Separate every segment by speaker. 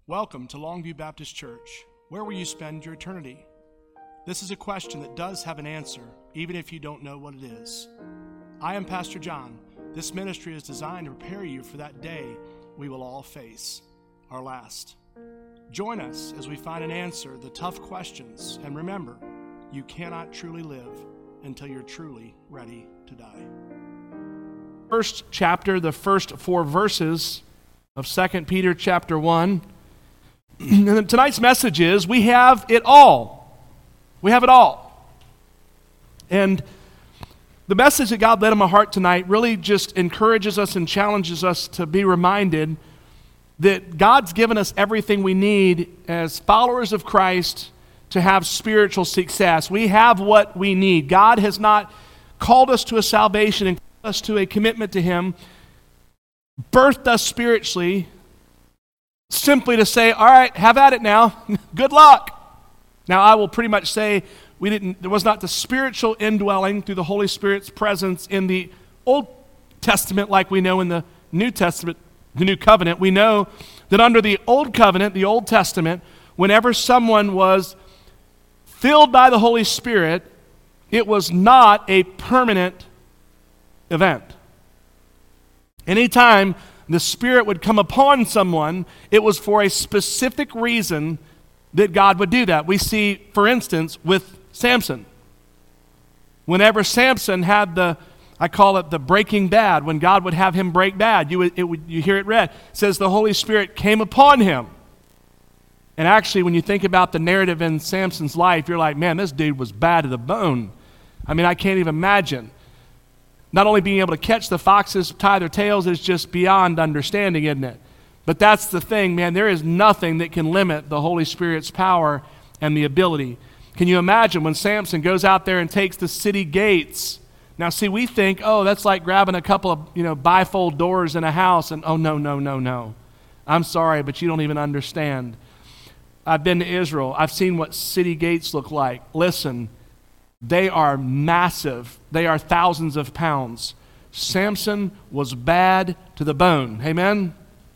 Speaker 1: Welcome to Longview Baptist Church. Where will you spend your eternity? This is a question that does have an answer, even if you don't know what it is. I am Pastor John. This ministry is designed to prepare you for that day we will all face, our last. Join us as we find an answer to the tough questions, and remember, you cannot truly live until you're truly ready to die. First chapter, the first 4 verses of 2 Peter chapter 1. And tonight's message is, we have it all. We have it all. And the message that God led in my heart tonight really just encourages us and challenges us to be reminded that God's given us everything we need as followers of Christ to have spiritual success. We have what we need. God has not called us to a salvation and called us to a commitment to Him, birthed us spiritually, simply to say, all right, have at it now. Good luck. Now, I will pretty much say there was not the spiritual indwelling through the Holy Spirit's presence in the Old Testament like we know in the New Testament, the New Covenant. We know that under the Old Covenant, the Old Testament, whenever someone was filled by the Holy Spirit, it was not a permanent event. Anytime the Spirit would come upon someone, it was for a specific reason that God would do that. We see, for instance, with Samson. Whenever Samson had I call it the breaking bad, when God would have him break bad, you hear it read. It says the Holy Spirit came upon him. And actually, when you think about the narrative in Samson's life, you're like, man, this dude was bad to the bone. I mean, I can't even imagine. Not only being able to catch the foxes, tie their tails is just beyond understanding, isn't it? But that's the thing, man. There is nothing that can limit the Holy Spirit's power and the ability. Can you imagine when Samson goes out there and takes the city gates? Now, see, we think, oh, that's like grabbing a couple of, bifold doors in a house, and oh, no. I'm sorry, but you don't even understand. I've been to Israel. I've seen what city gates look like. Listen, they are massive. They are thousands of pounds. Samson was bad to the bone. Amen?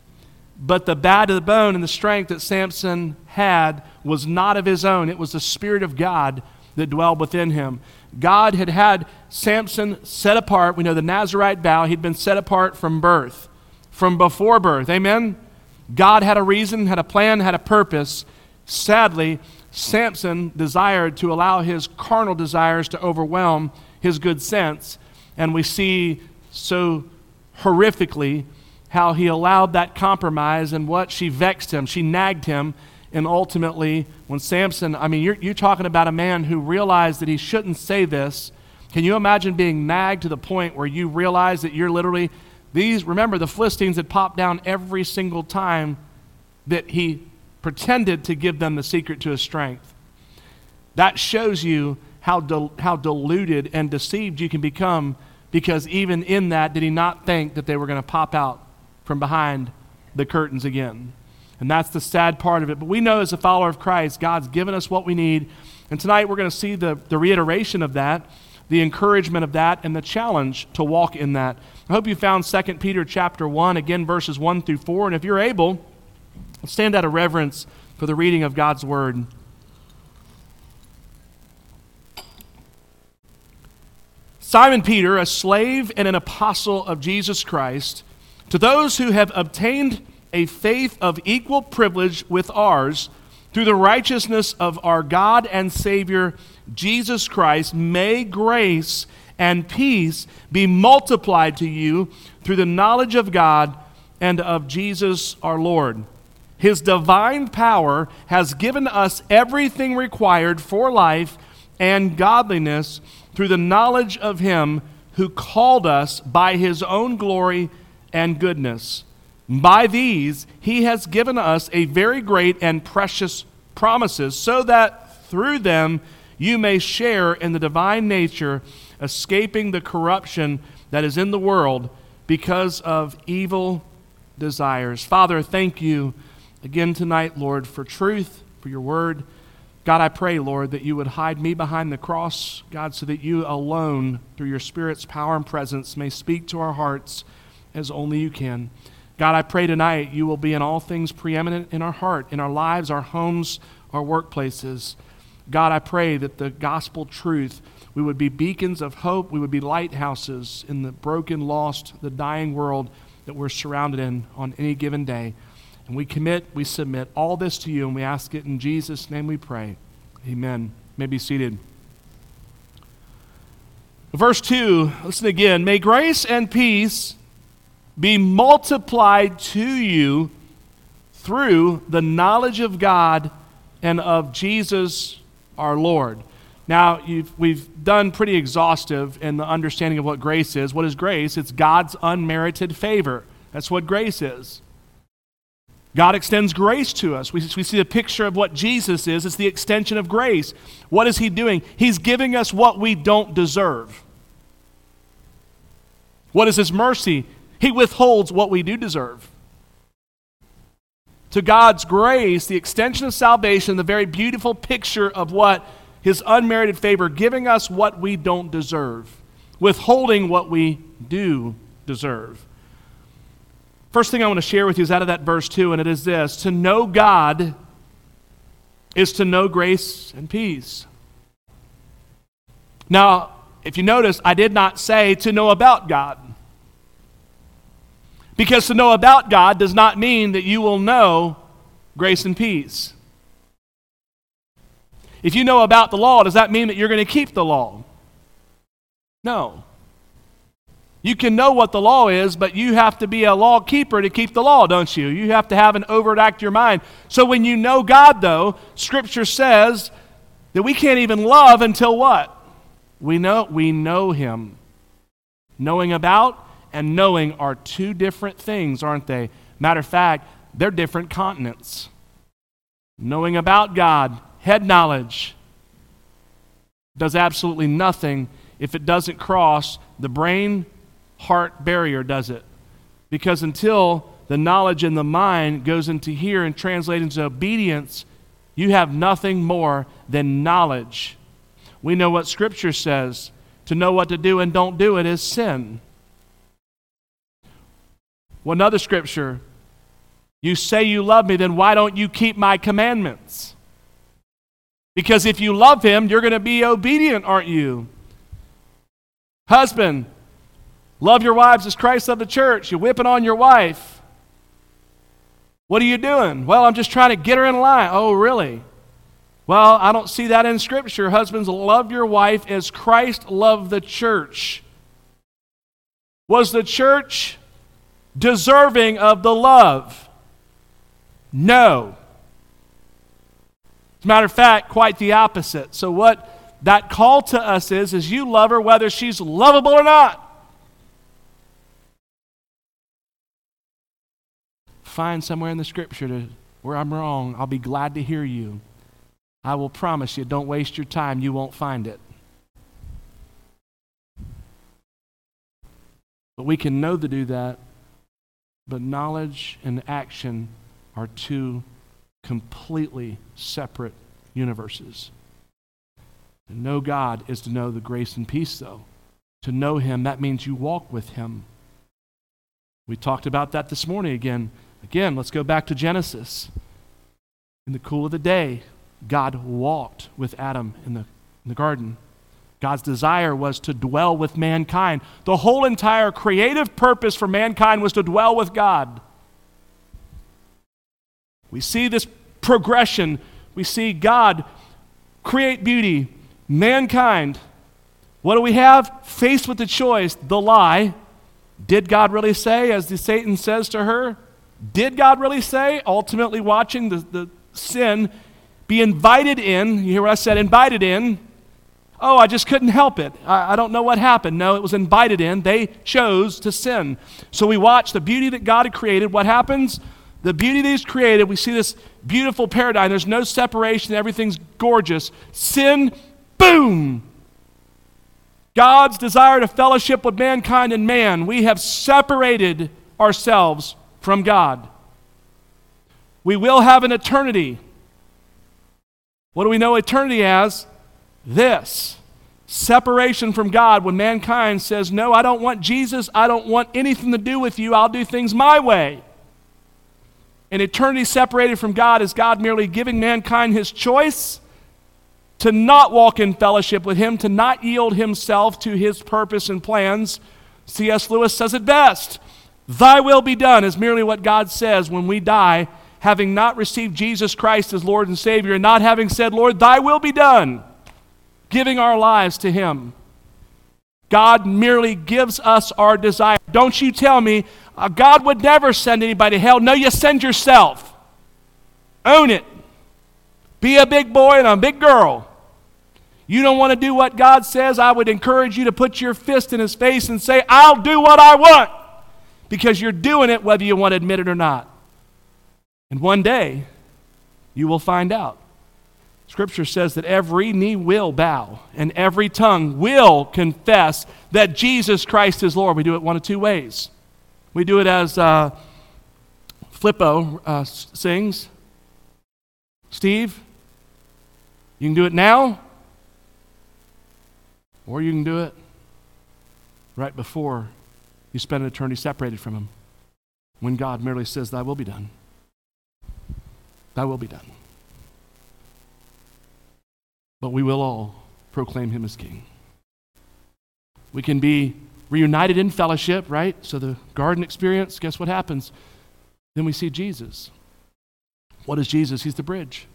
Speaker 1: But the bad to the bone and the strength that Samson had was not of his own. It was the Spirit of God that dwelled within him. God had Samson set apart. We know the Nazirite vow. He'd been set apart from birth, from before birth. Amen? God had a reason, had a plan, had a purpose. Sadly, Samson desired to allow his carnal desires to overwhelm his good sense. And we see so horrifically how he allowed that compromise and what she vexed him. She nagged him. And ultimately, when Samson, you're talking about a man who realized that he shouldn't say this. Can you imagine being nagged to the point where you realize that you're literally, remember the Philistines had popped down every single time that he pretended to give them the secret to his strength. That shows you how deluded and deceived you can become, because even in that, did he not think that they were going to pop out from behind the curtains again? And that's the sad part of it. But we know as a follower of Christ, God's given us what we need. And tonight we're going to see the reiteration of that, the encouragement of that, and the challenge to walk in that. I hope you found 2 Peter chapter 1, again, verses 1 through 4. And if you're able, stand out of reverence for the reading of God's Word. Simon Peter, a slave and an apostle of Jesus Christ, to those who have obtained a faith of equal privilege with ours, through the righteousness of our God and Savior, Jesus Christ, may grace and peace be multiplied to you through the knowledge of God and of Jesus our Lord. His divine power has given us everything required for life and godliness through the knowledge of Him who called us by His own glory and goodness. By these, He has given us a very great and precious promises, so that through them you may share in the divine nature, escaping the corruption that is in the world because of evil desires. Father, thank you again tonight, Lord, for truth, for your word. God, I pray, Lord, that you would hide me behind the cross, God, so that you alone, through your Spirit's power and presence, may speak to our hearts as only you can. God, I pray tonight you will be in all things preeminent in our heart, in our lives, our homes, our workplaces. God, I pray that the gospel truth, we would be beacons of hope, we would be lighthouses in the broken, lost, the dying world that we're surrounded in on any given day. And we commit, we submit all this to you, and we ask it in Jesus' name we pray. Amen. You may be seated. Verse 2, listen again. May grace and peace be multiplied to you through the knowledge of God and of Jesus our Lord. Now, we've done pretty exhaustive in the understanding of what grace is. What is grace? It's God's unmerited favor. That's what grace is. God extends grace to us. We see a picture of what Jesus is. It's the extension of grace. What is he doing? He's giving us what we don't deserve. What is his mercy? He withholds what we do deserve. To God's grace, the extension of salvation, the very beautiful picture of what his unmerited favor, giving us what we don't deserve, withholding what we do deserve. First thing I want to share with you is out of that verse 2, and it is this: to know God is to know grace and peace. Now, if you notice, I did not say to know about God. Because to know about God does not mean that you will know grace and peace. If you know about the law, does that mean that you're going to keep the law? No. You can know what the law is, but you have to be a law keeper to keep the law, don't you? You have to have an overt act of your mind. So when you know God, though, Scripture says that we can't even love until what? We know him. Knowing about and knowing are two different things, aren't they? Matter of fact, they're different continents. Knowing about God, head knowledge, does absolutely nothing if it doesn't cross the brain-heart barrier, does it? Because until the knowledge in the mind goes into here and translates into obedience, you have nothing more than knowledge. We know what Scripture says. To know what to do and don't do it is sin. Well, another scripture, you say you love me, then why don't you keep my commandments? Because if you love him, you're going to be obedient, aren't you? Husband, love your wives as Christ loved the church. You're whipping on your wife. What are you doing? Well, I'm just trying to get her in line. Oh, really? Well, I don't see that in Scripture. Husbands, love your wife as Christ loved the church. Was the church deserving of the love? No. As a matter of fact, quite the opposite. So what that call to us is you love her whether she's lovable or not. Find somewhere in the Scripture where I'm wrong. I'll be glad to hear you. I will promise you, don't waste your time. You won't find it. But we can know to do that. But knowledge and action are two completely separate universes. To know God is to know the grace and peace, though. To know him, that means you walk with him. We talked about that this morning again. Again, let's go back to Genesis. In the cool of the day, God walked with Adam in the garden. God's desire was to dwell with mankind. The whole entire creative purpose for mankind was to dwell with God. We see this progression. We see God create beauty. Mankind, what do we have? Faced with the choice, the lie. Did God really say, as Satan says to her? Did God really say? Ultimately watching the sin be invited in. You hear what I said? Invited in. Oh, I just couldn't help it. I don't know what happened. No, it was invited in. They chose to sin. So we watch the beauty that God had created. What happens? The beauty that he's created, we see this beautiful paradigm. There's no separation. Everything's gorgeous. Sin, boom. God's desire to fellowship with mankind and man. We have separated ourselves from God. We will have an eternity. What do we know eternity as? This. separation from God when mankind says, no, I don't want Jesus, I don't want anything to do with you, I'll do things my way. And eternity separated from God is God merely giving mankind his choice to not walk in fellowship with him, to not yield himself to his purpose and plans. C.S. Lewis says it best, thy will be done is merely what God says when we die, having not received Jesus Christ as Lord and Savior, and not having said, Lord, thy will be done, giving our lives to him. God merely gives us our desire. Don't you tell me God would never send anybody to hell. No, you send yourself. Own it. Be a big boy and a big girl. You don't want to do what God says, I would encourage you to put your fist in his face and say, I'll do what I want, because you're doing it whether you want to admit it or not. And one day, you will find out. Scripture says that every knee will bow and every tongue will confess that Jesus Christ is Lord. We do it one of two ways. We do it as Flippo sings. Steve, you can do it now, or you can do it right before you spend an eternity separated from him, when God merely says, thy will be done. Thy will be done. But we will all proclaim him as king. We can be reunited in fellowship, right? So the garden experience, guess what happens? Then we see Jesus. What is Jesus? He's the bridge.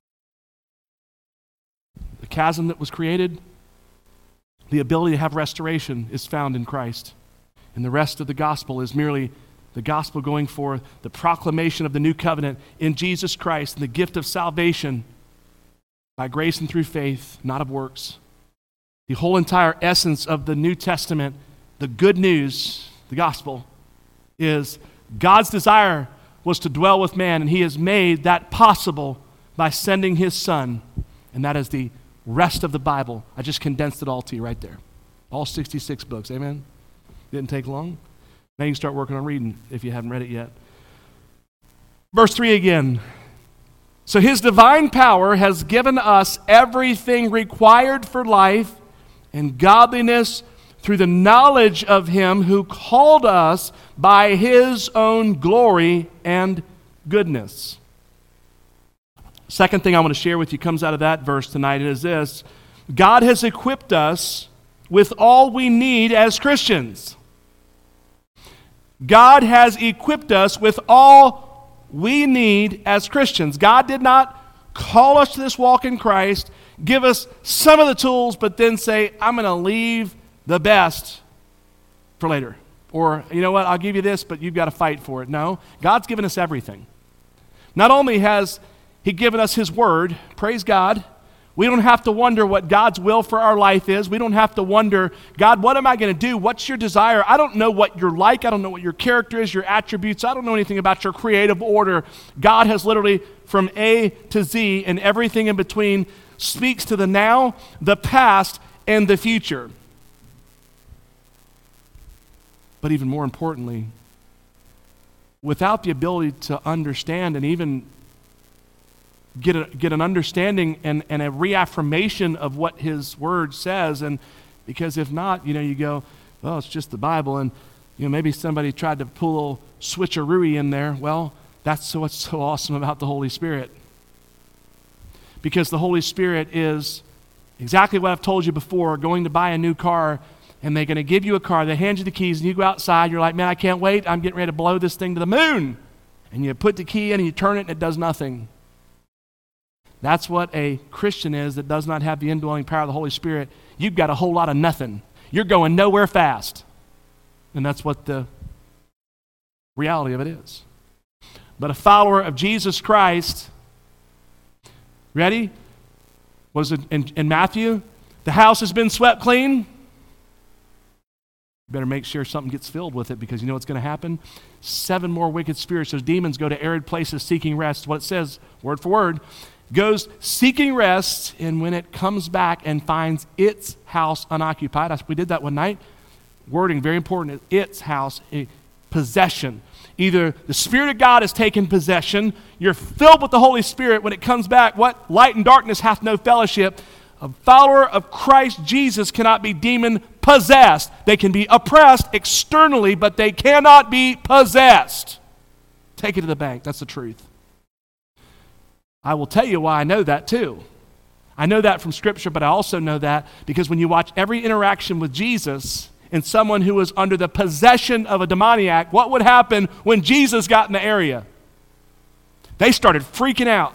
Speaker 1: The chasm that was created, the ability to have restoration is found in Christ. And the rest of the gospel is merely the gospel going forth, the proclamation of the new covenant in Jesus Christ, and the gift of salvation by grace and through faith, not of works. The whole entire essence of the New Testament, the good news, the gospel, is God's desire was to dwell with man, and he has made that possible by sending his Son. And that is the rest of the Bible. I just condensed it all to you right there. All 66 books, amen? Didn't take long. Now you can start working on reading if you haven't read it yet. Verse 3 again. So his divine power has given us everything required for life and godliness through the knowledge of him who called us by his own glory and goodness. Second thing I want to share with you comes out of that verse tonight is this. God has equipped us with all we need as Christians. God has equipped us with all we need as Christians. God did not call us to this walk in Christ, give us some of the tools, but then say, I'm going to leave the best for later. Or, you know what, I'll give you this, but you've got to fight for it. No, God's given us everything. Not only has he given us his word, praise God, we don't have to wonder what God's will for our life is. We don't have to wonder, God, what am I going to do? What's your desire? I don't know what you're like. I don't know what your character is, your attributes. I don't know anything about your creative order. God has literally, from A to Z and everything in between, speaks to the now, the past, and the future. But even more importantly, without the ability to understand and even get an understanding and a reaffirmation of what his word says, and because if not, you go, well, it's just the Bible, and maybe somebody tried to pull a little switcheroo in there. Well, that's what's so awesome about the Holy Spirit. Because the Holy Spirit is exactly what I've told you before, going to buy a new car, and they're going to give you a car, they hand you the keys, and you go outside, you're like, man, I can't wait, I'm getting ready to blow this thing to the moon. And you put the key in and you turn it and it does nothing. That's what a Christian is that does not have the indwelling power of the Holy Spirit. You've got a whole lot of nothing. You're going nowhere fast. And that's what the reality of it is. But a follower of Jesus Christ, ready? What is it in Matthew? The house has been swept clean. You better make sure something gets filled with it, because you know what's going to happen? 7 more wicked spirits, those demons, go to arid places seeking rest. What it says, word for word, goes seeking rest, and when it comes back and finds its house unoccupied, we did that one night, wording, very important, its house, a possession. Either the Spirit of God has taken possession, you're filled with the Holy Spirit, when it comes back, what? Light and darkness hath no fellowship. A follower of Christ Jesus cannot be demon possessed. They can be oppressed externally, but they cannot be possessed. Take it to the bank. That's the truth. I will tell you why I know that too. I know that from Scripture, but I also know that because when you watch every interaction with Jesus and someone who was under the possession of a demoniac, what would happen when Jesus got in the area? They started freaking out.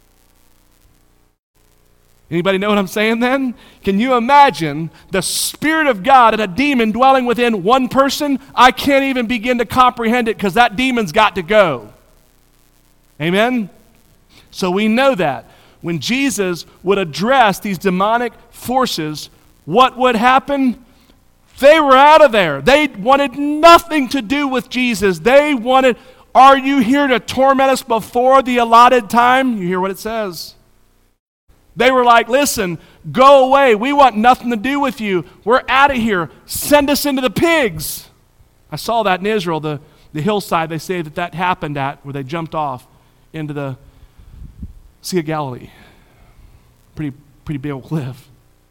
Speaker 1: Anybody know what I'm saying then? Can you imagine the Spirit of God and a demon dwelling within one person? I can't even begin to comprehend it because that demon's got to go. Amen? So we know that when Jesus would address these demonic forces, what would happen? They were out of there. They wanted nothing to do with Jesus. They wanted, are you here to torment us before the allotted time? You hear what it says. They were like, listen, go away. We want nothing to do with you. We're out of here. Send us into the pigs. I saw that in Israel, the hillside they say that happened at, where they jumped off into the Sea of Galilee. Pretty big old cliff.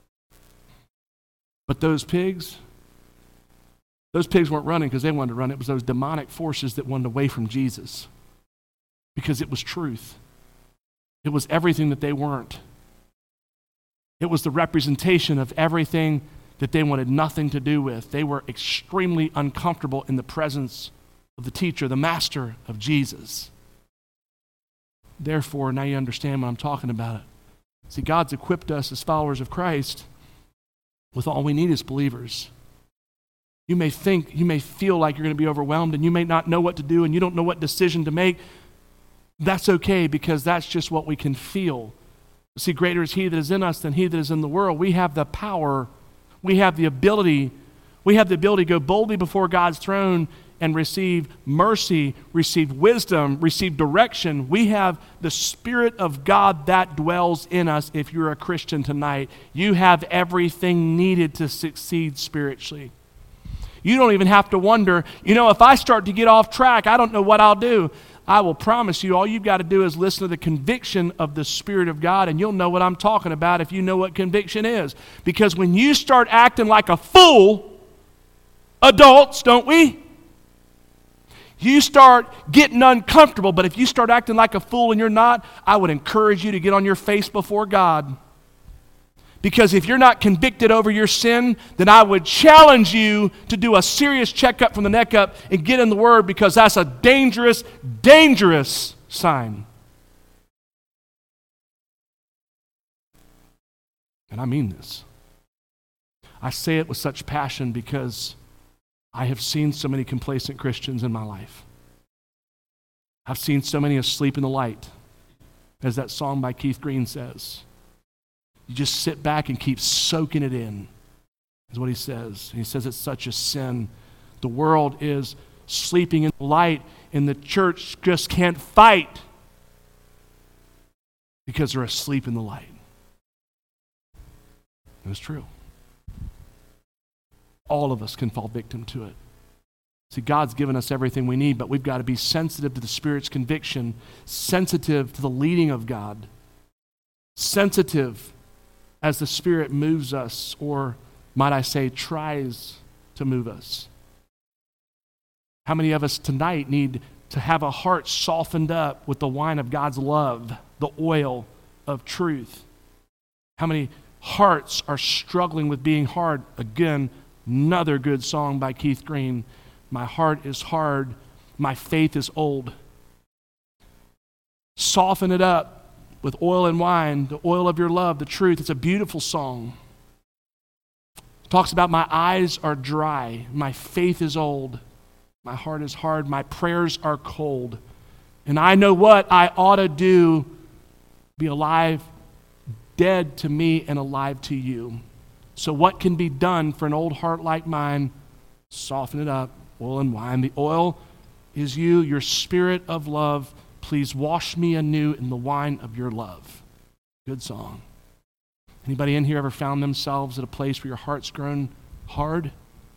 Speaker 1: But those pigs weren't running because they wanted to run. It was those demonic forces that wanted away from Jesus because it was truth. It was everything that they weren't. It was the representation of everything that they wanted nothing to do with. They were extremely uncomfortable in the presence of the teacher, the master of Jesus. Therefore, now you understand what I'm talking about. See, God's equipped us as followers of Christ with all we need as believers. You may feel like you're going to be overwhelmed and you may not know what to do and you don't know what decision to make. That's okay because that's just what we can feel. See, greater is He that is in us than he that is in the world. We have the power, we have the ability to go boldly before God's throne and receive mercy, receive wisdom, receive direction. We have the Spirit of God that dwells in us if you're a Christian tonight. You have everything needed to succeed spiritually. You don't even have to wonder, if I start to get off track, I don't know what I'll do. I will promise you, all you've got to do is listen to the conviction of the Spirit of God, and you'll know what I'm talking about if you know what conviction is. Because when you start acting like a fool, adults, don't we? You start getting uncomfortable, but if you start acting like a fool and you're not, I would encourage you to get on your face before God. Because if you're not convicted over your sin, then I would challenge you to do a serious checkup from the neck up and get in the Word, because that's a dangerous, dangerous sign. And I mean this. I say it with such passion because I have seen so many complacent Christians in my life. I've seen so many asleep in the light, as that song by Keith Green says. You just sit back and keep soaking it in, is what he says. And he says it's such a sin. The world is sleeping in the light, and the church just can't fight because they're asleep in the light. And it's true. All of us can fall victim to it. See, God's given us everything we need, but we've got to be sensitive to the Spirit's conviction, sensitive to the leading of God, sensitive as the Spirit moves us, or might I say, tries to move us. How many of us tonight need to have a heart softened up with the wine of God's love, the oil of truth? How many hearts are struggling with being hard? Again, another good song by Keith Green. My heart is hard, my faith is old. Soften it up with oil and wine, the oil of your love, the truth. It's a beautiful song. It talks about my eyes are dry, my faith is old, my heart is hard, my prayers are cold. And I know what I ought to do, be alive, dead to me and alive to you. So what can be done for an old heart like mine? Soften it up, oil and wine. The oil is you, your Spirit of love. Please wash me anew in the wine of your love. Good song. Anybody in here ever found themselves at a place where your heart's grown hard?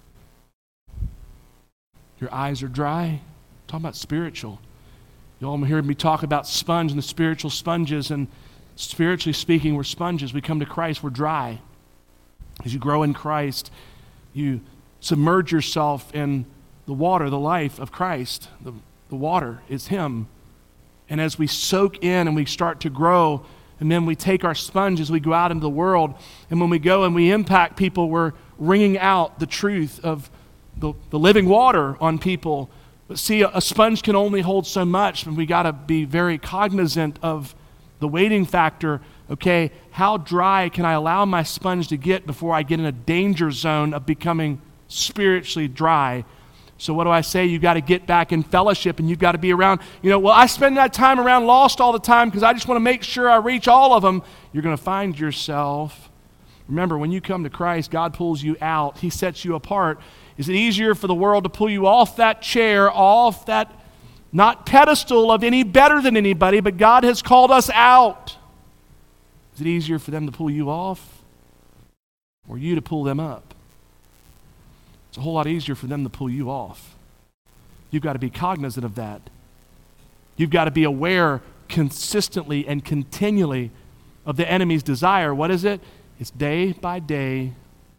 Speaker 1: Your eyes are dry? I'm talking about spiritual. You all hear me talk about sponge and the spiritual sponges, and Spiritually speaking, we're sponges. We come to Christ, we're dry. As you grow in Christ, you submerge yourself in the water, the life of Christ. The water is Him. And as we soak in and we start to grow, and then we take our sponge as we go out into the world, and when we go and we impact people, we're wringing out the truth of the living water on people. But see, a sponge can only hold so much, and we got to be very cognizant of the waiting factor. Okay, how dry can I allow my sponge to get before I get in a danger zone of becoming spiritually dry? So what do I say? You've got to get back in fellowship, and you've got to be around. Well, I spend that time around lost all the time because I just want to make sure I reach all of them. You're going to find yourself. Remember, when you come to Christ, God pulls you out. He sets you apart. Is it easier for the world to pull you off that chair, off that not pedestal of any better than anybody, but God has called us out? Is it easier for them to pull you off or you to pull them up? It's a whole lot easier for them to pull you off. You've got to be cognizant of that. You've got to be aware consistently and continually of the enemy's desire. What is it? It's day by day.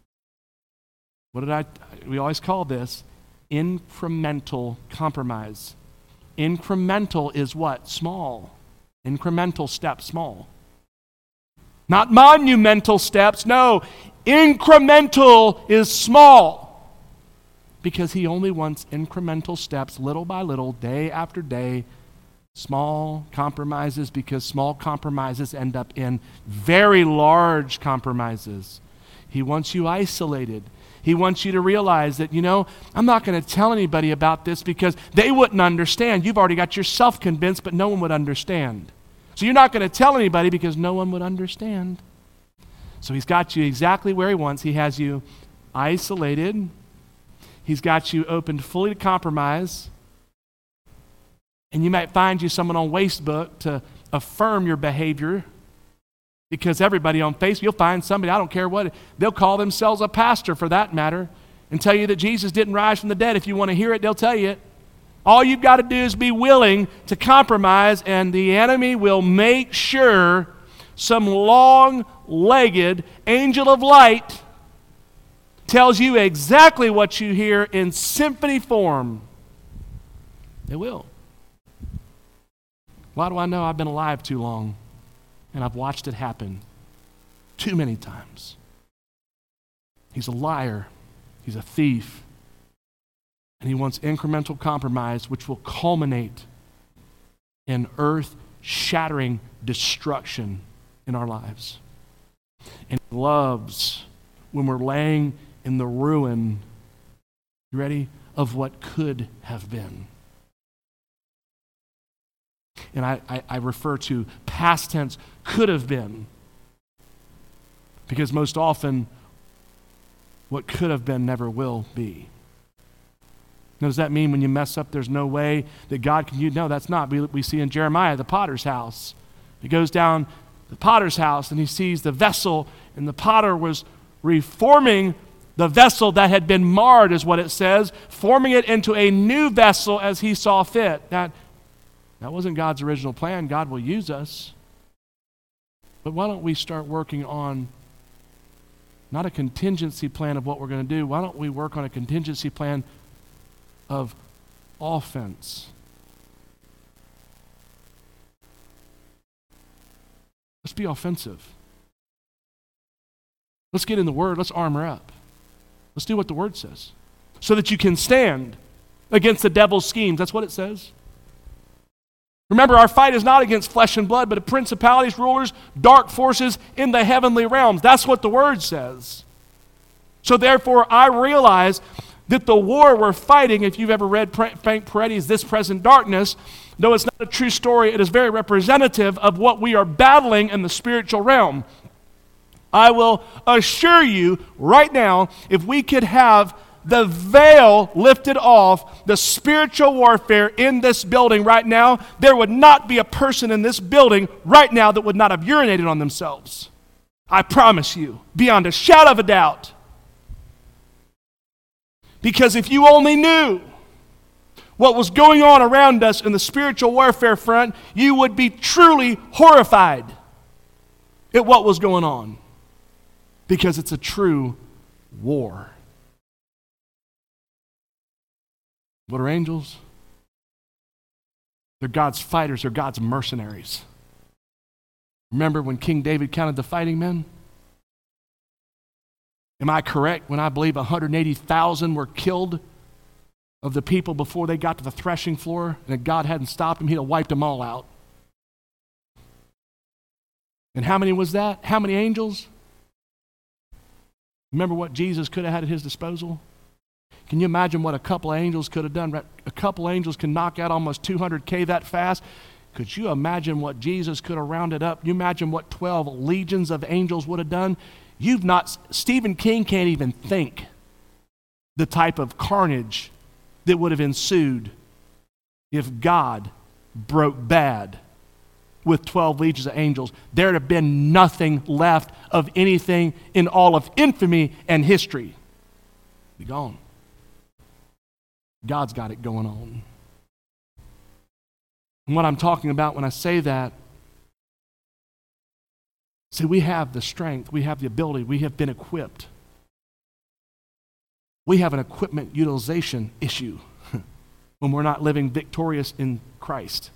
Speaker 1: We always call this incremental compromise. Incremental is what? Small. Incremental steps, small. Not monumental steps, no. Incremental is small. Because He only wants incremental steps, little by little, day after day, small compromises, because small compromises end up in very large compromises. He wants you isolated. He wants you to realize that, I'm not going to tell anybody about this because they wouldn't understand. You've already got yourself convinced, but no one would understand. So you're not going to tell anybody because no one would understand. So He's got you exactly where He wants. He has you isolated. He's got you opened fully to compromise. And you might find you someone on Facebook to affirm your behavior, because everybody on Facebook, you'll find somebody, I don't care what, they'll call themselves a pastor for that matter, and tell you that Jesus didn't rise from the dead. If you want to hear it, they'll tell you it. All you've got to do is be willing to compromise, and the enemy will make sure some long-legged angel of light tells you exactly what you hear in symphony form. It will. Why do I know? I've been alive too long, and I've watched it happen too many times. He's a liar. He's a thief. And he wants incremental compromise, which will culminate in earth-shattering destruction in our lives. And he loves when we're laying in the ruin, you ready, of what could have been. And I refer to past tense, could have been, because most often what could have been never will be. Now, does that mean when you mess up there's no way that God can use? No, that's not. We see in Jeremiah the potter's house. He goes down the potter's house and he sees the vessel, and the potter was reforming the vessel that had been marred, is what it says, forming it into a new vessel as he saw fit. That wasn't God's original plan. God will use us. But why don't we start working on not a contingency plan of what we're going to do? Why don't we work on a contingency plan of offense? Let's be offensive. Let's get in the Word. Let's armor up. Let's do what the Word says so that you can stand against the devil's schemes. That's what it says. Remember, our fight is not against flesh and blood, but principalities, rulers, dark forces in the heavenly realms. That's what the Word says. So therefore, I realize that the war we're fighting, if you've ever read Frank Peretti's This Present Darkness, though it's not a true story, it is very representative of what we are battling in the spiritual realm. I will assure you right now, if we could have the veil lifted off the spiritual warfare in this building right now, there would not be a person in this building right now that would not have urinated on themselves. I promise you, beyond a shadow of a doubt. Because if you only knew what was going on around us in the spiritual warfare front, you would be truly horrified. at what was going on because it's a true war. What are angels? They're God's fighters, they're God's mercenaries. Remember when King David counted the fighting men? Am I correct when I believe 180,000 were killed of the people before they got to the threshing floor, and if God hadn't stopped him, he'd have wiped them all out? And how many was that? How many angels? Remember what Jesus could have had at his disposal? Can you imagine what a couple of angels could have done? A couple of angels can knock out almost 200K that fast. Could you imagine what Jesus could have rounded up? You imagine what 12 legions of angels would have done? Stephen King can't even think the type of carnage that would have ensued if God broke bad with 12 legions of angels. There'd have been nothing left of anything in all of infamy and history. Be gone. God's got it going on. And what I'm talking about when I say that, see, we have the strength, we have the ability, we have been equipped. We have an equipment utilization issue when we're not living victorious in Christ.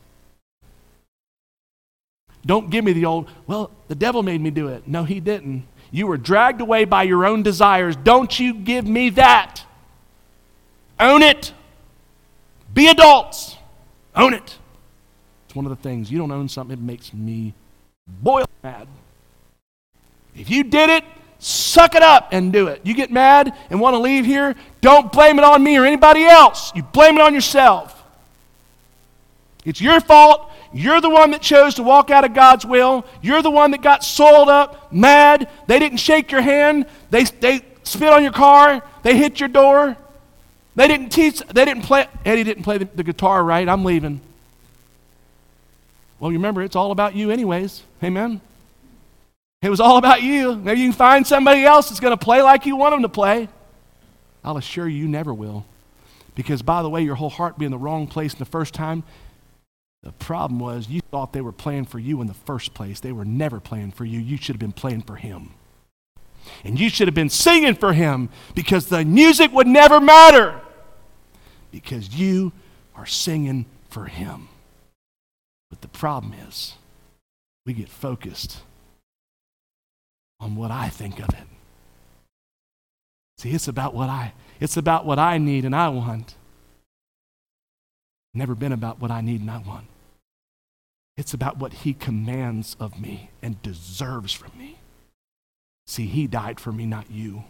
Speaker 1: Don't give me the old, well, the devil made me do it. No, he didn't. You were dragged away by your own desires. Don't you give me that. Own it. Be adults. Own it. It's one of the things. You don't own something, it makes me boil mad. If you did it, suck it up and do it. You get mad and want to leave here, don't blame it on me or anybody else. You blame it on yourself. It's your fault. You're the one that chose to walk out of God's will. You're the one that got soiled up, mad. They didn't shake your hand. They spit on your car. They hit your door. Eddie didn't play the guitar right. I'm leaving. Well, you remember, it's all about you anyways. Amen? It was all about you. Maybe you can find somebody else that's going to play like you want them to play. I'll assure you, you never will. Because, by the way, your whole heart being in the wrong place in the first time, the problem was you thought they were playing for you in the first place. They were never playing for you. You should have been playing for him. And you should have been singing for him because the music would never matter. Because you are singing for him. But the problem is, we get focused on what I think of it. See, it's about what I need and I want. Never been about what I need and I want. It's about what he commands of me and deserves from me. See, he died for me, not you.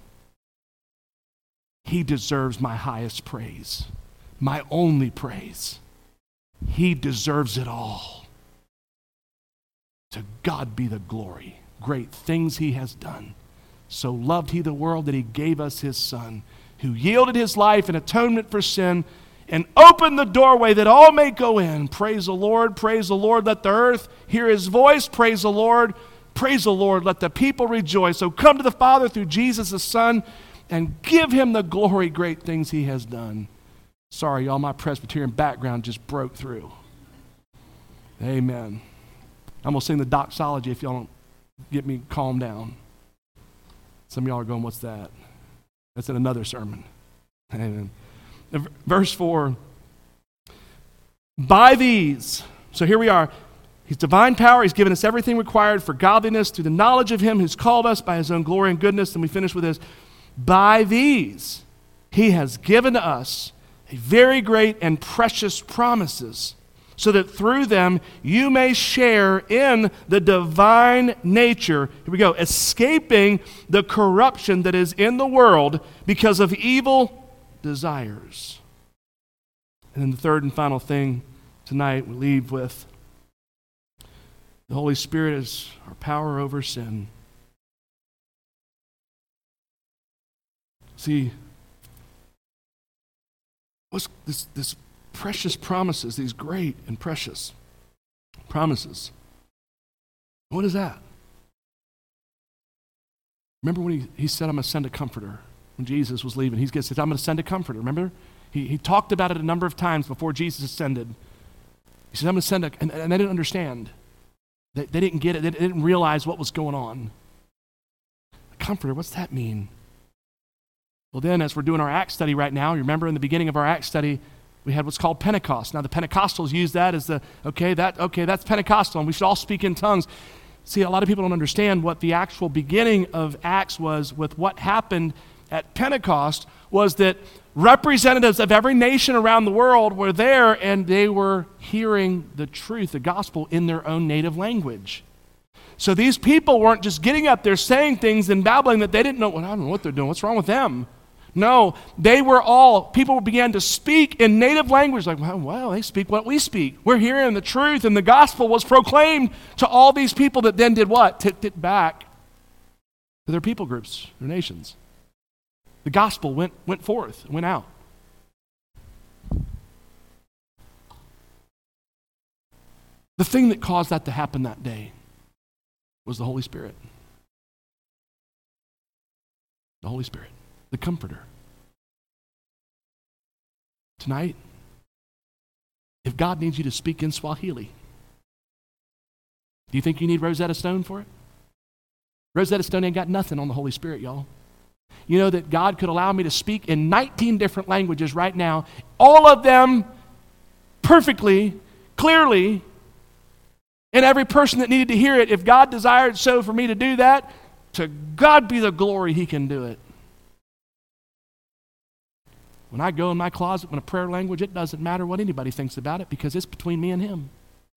Speaker 1: He deserves my highest praise, my only praise. He deserves it all. To God be the glory. Great things he has done. So loved he the world that he gave us his Son, who yielded his life in atonement for sin and opened the doorway that all may go in. Praise the Lord, praise the Lord. Let the earth hear his voice. Praise the Lord, praise the Lord. Let the people rejoice. So come to the Father through Jesus the Son and give him the glory, great things he has done. Sorry, y'all, my Presbyterian background just broke through. Amen. I'm going to sing the doxology if y'all don't get me calmed down. Some of y'all are going, what's that? That's in another sermon. Amen. Verse 4. By these, so here we are. His divine power, he's given us everything required for godliness through the knowledge of him who's called us by his own glory and goodness. And we finish with this. By these, he has given us a very great and precious promises, so that through them you may share in the divine nature. Here we go. Escaping the corruption that is in the world because of evil desires. And then the third and final thing tonight we leave with, the Holy Spirit is our power over sin. See, what's this precious promises, these great and precious promises. What is that? Remember when he said, I'm going to send a comforter. When Jesus was leaving, he said, I'm going to send a comforter. Remember? He talked about it a number of times before Jesus ascended. He said, I'm going to send and I didn't understand. They didn't get it. They didn't realize what was going on. The Comforter, what's that mean? Well, then, as we're doing our Acts study right now, you remember in the beginning of our Acts study, we had what's called Pentecost. Now, the Pentecostals use that as that's Pentecostal, and we should all speak in tongues. See, a lot of people don't understand what the actual beginning of Acts was with what happened at Pentecost was that representatives of every nation around the world were there, and they were hearing the truth, the gospel, in their own native language. So these people weren't just getting up there saying things and babbling that they didn't know. Well, I don't know what they're doing. What's wrong with them? No, people began to speak in native language, like, well, they speak what we speak. We're hearing the truth, and the gospel was proclaimed to all these people that then did what? Tipped it back to their people groups, their nations. The gospel went forth, went out. The thing that caused that to happen that day was the Holy Spirit. The Holy Spirit, the Comforter. Tonight, if God needs you to speak in Swahili, do you think you need Rosetta Stone for it? Rosetta Stone ain't got nothing on the Holy Spirit, y'all. You know that God could allow me to speak in 19 different languages right now, all of them perfectly, clearly, and every person that needed to hear it, if God desired so for me to do that, to God be the glory, He can do it. When I go in my closet in a prayer language, it doesn't matter what anybody thinks about it because it's between me and Him.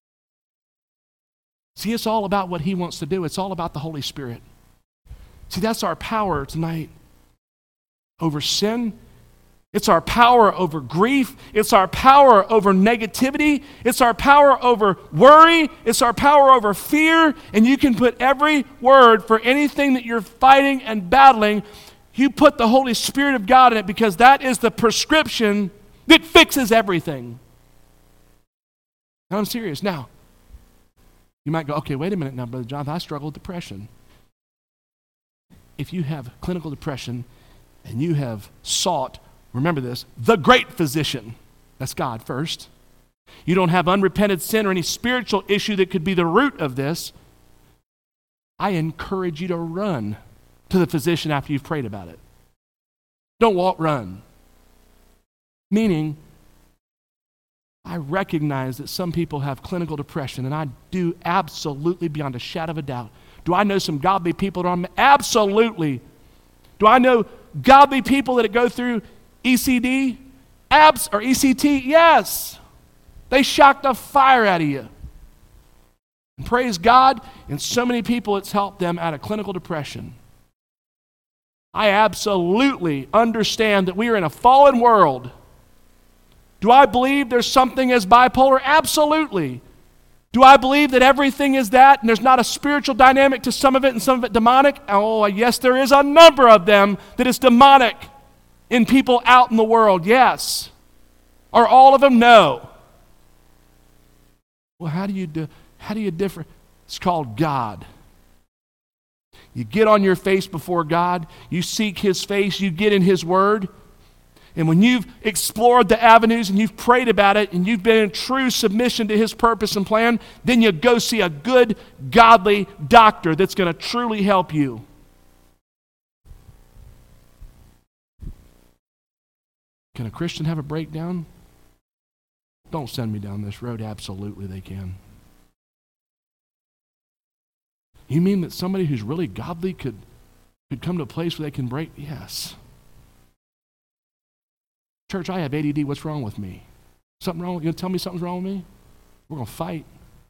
Speaker 1: See, it's all about what He wants to do. It's all about the Holy Spirit. See, that's our power tonight over sin. It's our power over grief. It's our power over negativity. It's our power over worry. It's our power over fear. And you can put every word for anything that you're fighting and battling. You put the Holy Spirit of God in it because that is the prescription that fixes everything. And I'm serious. Now, you might go, okay, wait a minute now, Brother Jonathan, I struggle with depression. If you have clinical depression and you have sought, remember this, the great physician, that's God first. You don't have unrepented sin or any spiritual issue that could be the root of this. I encourage you to run to the physician after you've prayed about it. Don't walk, run. Meaning, I recognize that some people have clinical depression, and I do absolutely beyond a shadow of a doubt. Do I know some godly people that are? Absolutely. Do I know godly people that go through ECD? Or ECT? Yes. They shock the fire out of you. And praise God, and so many people it's helped them out of clinical depression. I absolutely understand that we are in a fallen world. Do I believe there's something as bipolar? Absolutely. Do I believe that everything is that and there's not a spiritual dynamic to some of it and some of it demonic? Oh, yes, there is a number of them that is demonic in people out in the world, yes. Are all of them? No. Well, how do you differ? It's called God. You get on your face before God, you seek His face, you get in His Word, and when you've explored the avenues and you've prayed about it and you've been in true submission to His purpose and plan, then you go see a good, godly doctor that's going to truly help you. Can a Christian have a breakdown? Don't send me down this road. Absolutely they can. You mean that somebody who's really godly could come to a place where they can break? Yes. Church, I have ADD. What's wrong with me? Something wrong? You going to tell me something's wrong with me? We're going to fight.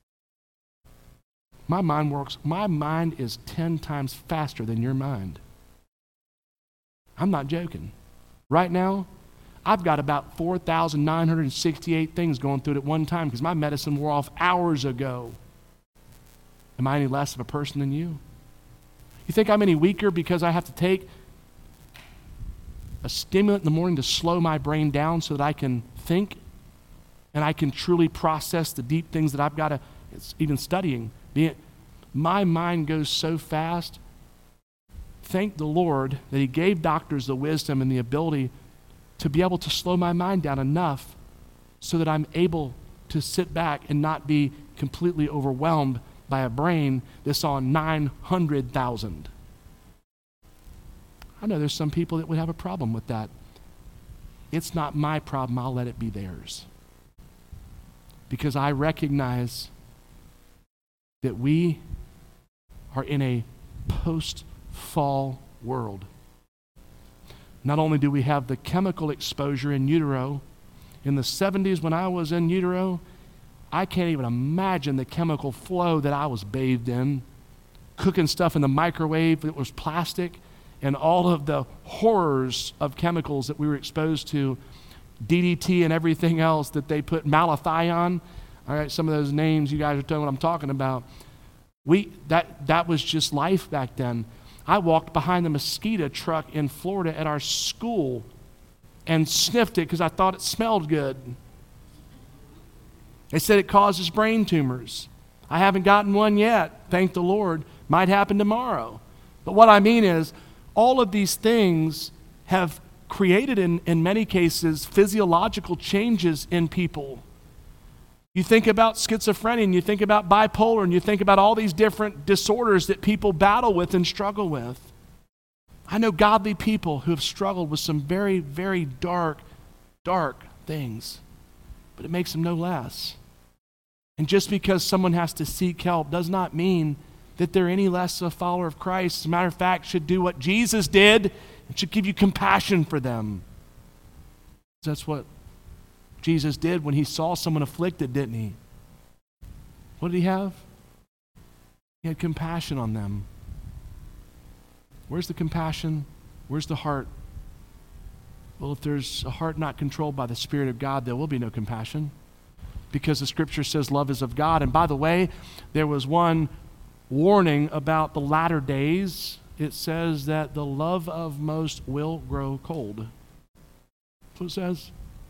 Speaker 1: My mind is 10 times faster than your mind. I'm not joking. Right now, I've got about 4,968 things going through it at one time because my medicine wore off hours ago. Am I any less of a person than you? You think I'm any weaker because I have to take a stimulant in the morning to slow my brain down so that I can think and I can truly process the deep things that I've got to, even studying. My mind goes so fast. Thank the Lord that He gave doctors the wisdom and the ability to be able to slow my mind down enough so that I'm able to sit back and not be completely overwhelmed by a brain that saw 900,000. I know there's some people that would have a problem with that. It's not my problem. I'll let it be theirs. Because I recognize that we are in a post-fall world. Not only do we have the chemical exposure in utero, in the 70s when I was in utero, I can't even imagine the chemical flow that I was bathed in, cooking stuff in the microwave that was plastic, and all of the horrors of chemicals that we were exposed to, DDT and everything else that they put malathion. All right, some of those names, you guys are telling what I'm talking about. That was just life back then. I walked behind the mosquito truck in Florida at our school and sniffed it because I thought it smelled good. They said it causes brain tumors. I haven't gotten one yet, thank the Lord. Might happen tomorrow. But what I mean is, all of these things have created, in many cases, physiological changes in people. You think about schizophrenia, and you think about bipolar, and you think about all these different disorders that people battle with and struggle with. I know godly people who have struggled with some very, very dark things, but it makes them no less. And just because someone has to seek help does not mean that they're any less a follower of Christ. As a matter of fact, should do what Jesus did and should give you compassion for them. That's what Jesus did when he saw someone afflicted, didn't he? What did he have? He had compassion on them. Where's the compassion? Where's the heart? Well, if there's a heart not controlled by the Spirit of God, there will be no compassion, because the Scripture says love is of God. And by the way, there was one warning about the latter days. It says that the love of most will grow cold. That's what it says.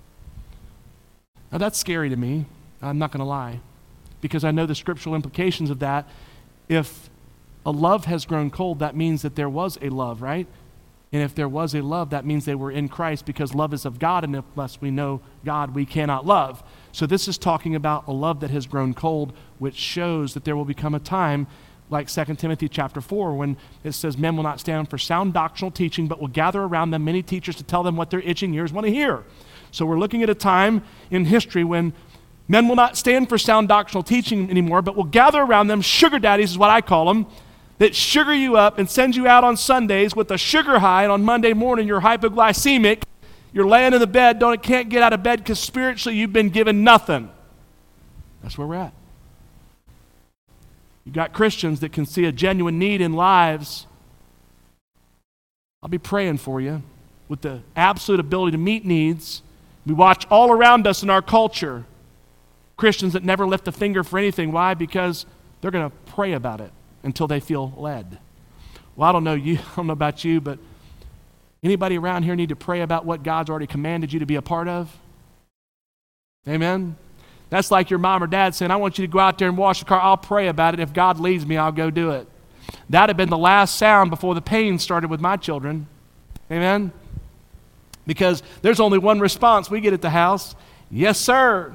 Speaker 1: Now that's scary to me, I'm not going to lie, because I know the scriptural implications of that. If a love has grown cold, that means that there was a love, right? And if there was a love, that means they were in Christ, because love is of God, and unless we know God, we cannot love. So this is talking about a love that has grown cold, which shows that there will become a time like 2 Timothy chapter 4, when it says men will not stand for sound doctrinal teaching, but will gather around them many teachers to tell them what their itching ears want to hear. So we're looking at a time in history when men will not stand for sound doctrinal teaching anymore, but will gather around them, sugar daddies is what I call them, that sugar you up and send you out on Sundays with a sugar high, and on Monday morning you're hypoglycemic, you're laying in the bed, can't get out of bed because spiritually you've been given nothing. That's where we're at. You've got Christians that can see a genuine need in lives. I'll be praying for you with the absolute ability to meet needs. We watch all around us in our culture Christians that never lift a finger for anything. Why? Because they're going to pray about it until they feel led. Well, I don't know about you, but anybody around here need to pray about what God's already commanded you to be a part of? Amen? That's like your mom or dad saying, I want you to go out there and wash the car. I'll pray about it. If God leads me, I'll go do it. That had been the last sound before the pain started with my children. Amen? Because there's only one response we get at the house. Yes, sir.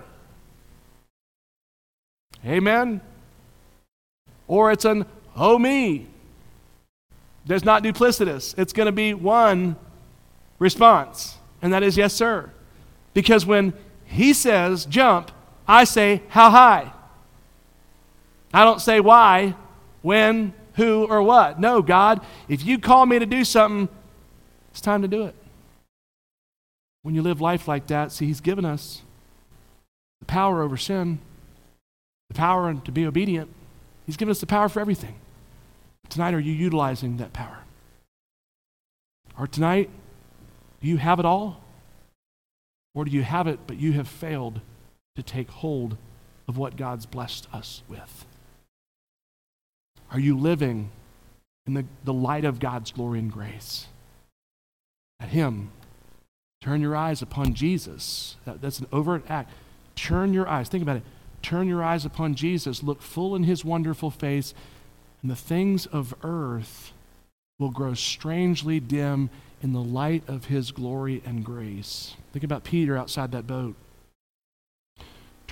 Speaker 1: Amen? Or it's an, oh me. There's not duplicitous. It's going to be one response, and that is yes, sir. Because when he says jump, I say how high. I don't say why, when, who, or what. No, God, if you call me to do something, it's time to do it. When you live life like that, see, he's given us the power over sin, the power to be obedient. He's given us the power for everything. Tonight, are you utilizing that power? Or tonight, do you have it all? Or do you have it, but you have failed to take hold of what God's blessed us with? Are you living in the light of God's glory and grace? At him. Turn your eyes upon Jesus. That's an overt act. Turn your eyes. Think about it. Turn your eyes upon Jesus. Look full in his wonderful face, and the things of earth will grow strangely dim in the light of his glory and grace. Think about Peter outside that boat.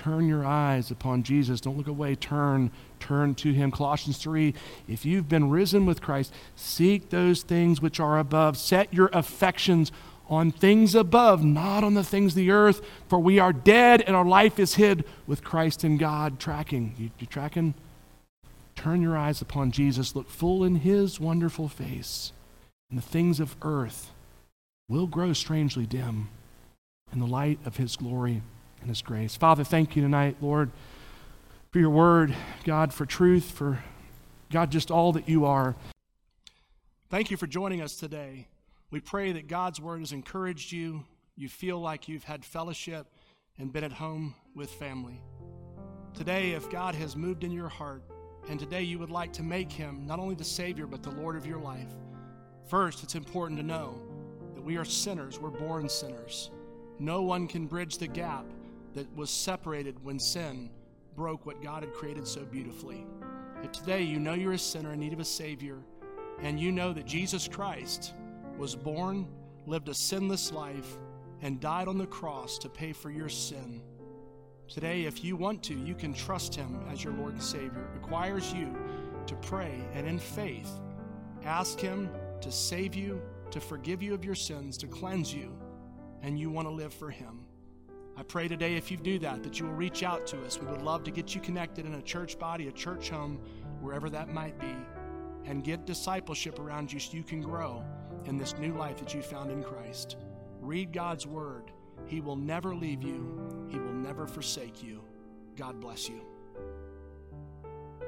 Speaker 1: turn your eyes upon Jesus. Don't look away. Turn to him. Colossians 3, if you've been risen with Christ, seek those things which are above. Set your affections on things above, not on the things of the earth, for we are dead and our life is hid with Christ in God. Tracking? You tracking? Turn your eyes upon Jesus. Look full in his wonderful face, and the things of earth will grow strangely dim in the light of his glory and his grace. Father, thank you tonight, Lord, for your word, God, for truth, for, God, just all that you are. Thank you for joining us today. We pray that God's word has encouraged you. You feel like you've had fellowship and been at home with family. Today, if God has moved in your heart, and today you would like to make him not only the Savior, but the Lord of your life, first, it's important to know that we are sinners. We're born sinners. No one can bridge the gap that was separated when sin broke what God had created so beautifully. If today you know you're a sinner in need of a Savior, and you know that Jesus Christ was born, lived a sinless life, and died on the cross to pay for your sin, today, if you want to, you can trust him as your Lord and Savior. It requires you to pray and in faith ask him to save you, to forgive you of your sins, to cleanse you, and you want to live for him. I pray today, if you do that you will reach out to us. We would love to get you connected in a church body, a church home, wherever that might be, and get discipleship around you so you can grow in this new life that you found in Christ. Read God's word. He will never leave you. He will never forsake you. God bless you.